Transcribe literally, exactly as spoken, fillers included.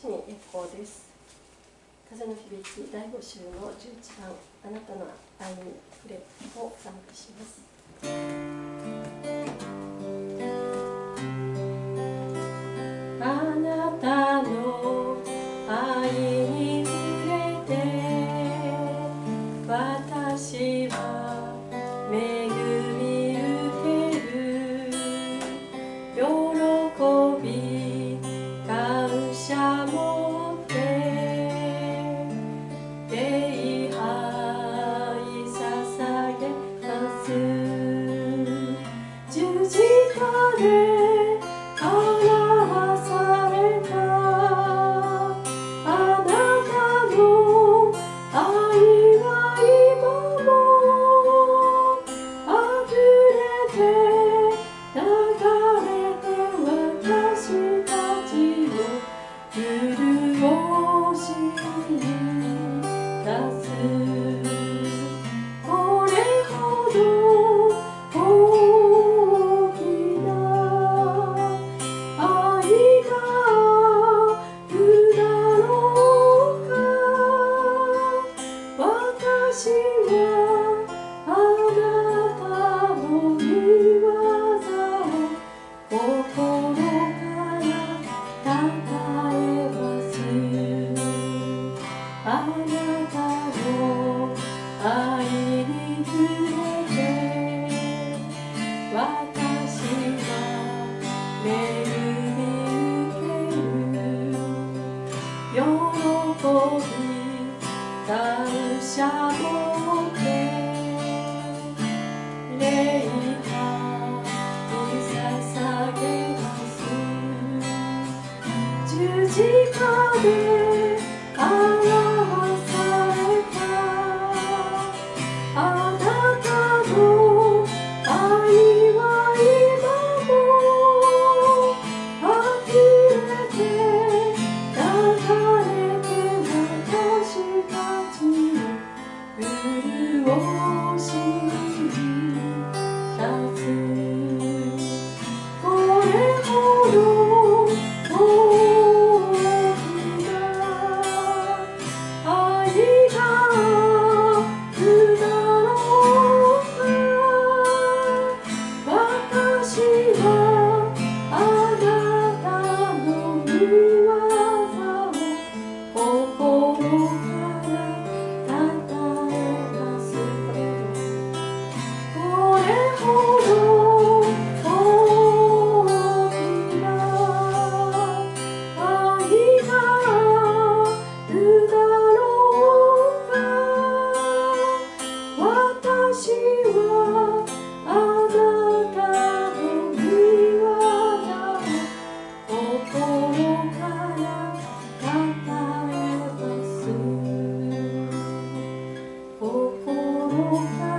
主に栄光です。風の響きだいご週のじゅういちばん、あなたの愛に触れを賛美します。あなたの愛に触れて私は恵み受ける。喜び感謝持って礼拝捧げます。十字架で表されたあなたの愛は今も溢れて流れて私たちを潤しに出す。これほど大きな愛があるだろうか。私はあなたの御業を心からたたえます。あなたの愛に触れて私は恵み受ける。喜び感謝持って礼拝捧げます。十字架で表されたあなたの愛は今も溢れて流れて私たちを潤しに立つ。これほど大きな愛があるだろうか。私はあなたの御業を心からたたえます。これほど大きな愛があるだろうか。私はあなたの御業を心からたたえます。心から